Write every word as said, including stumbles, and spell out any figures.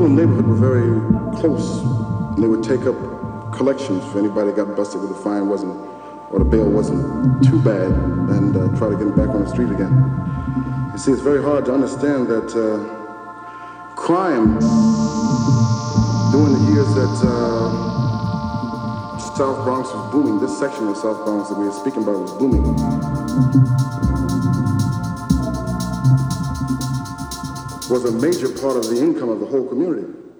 people in the neighborhood were very close, and they would take up collections if anybody got busted with a fine wasn't, or the bail wasn't too bad, and uh, try to get them back on the street again. You see, it's very hard to understand that uh, crime during the years that uh, South Bronx was booming, this section of South Bronx that we were speaking about was booming. Was a major part of the income of the whole community.